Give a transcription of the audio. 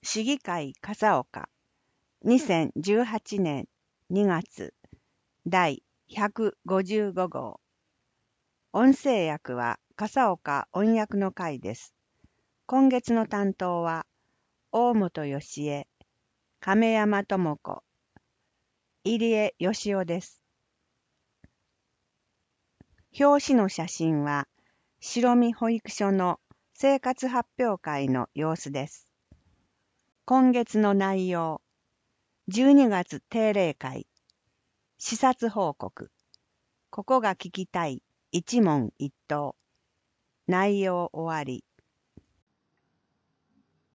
市議会笠岡2018年2月第155号音声訳は笠岡音訳の会です。今月の担当は大本義恵、亀山智子、入江義雄です。表紙の写真は白見保育所の生活発表会の様子です。今月の内容、12月定例会、視察報告、ここが聞きたい一問一答、内容終わり。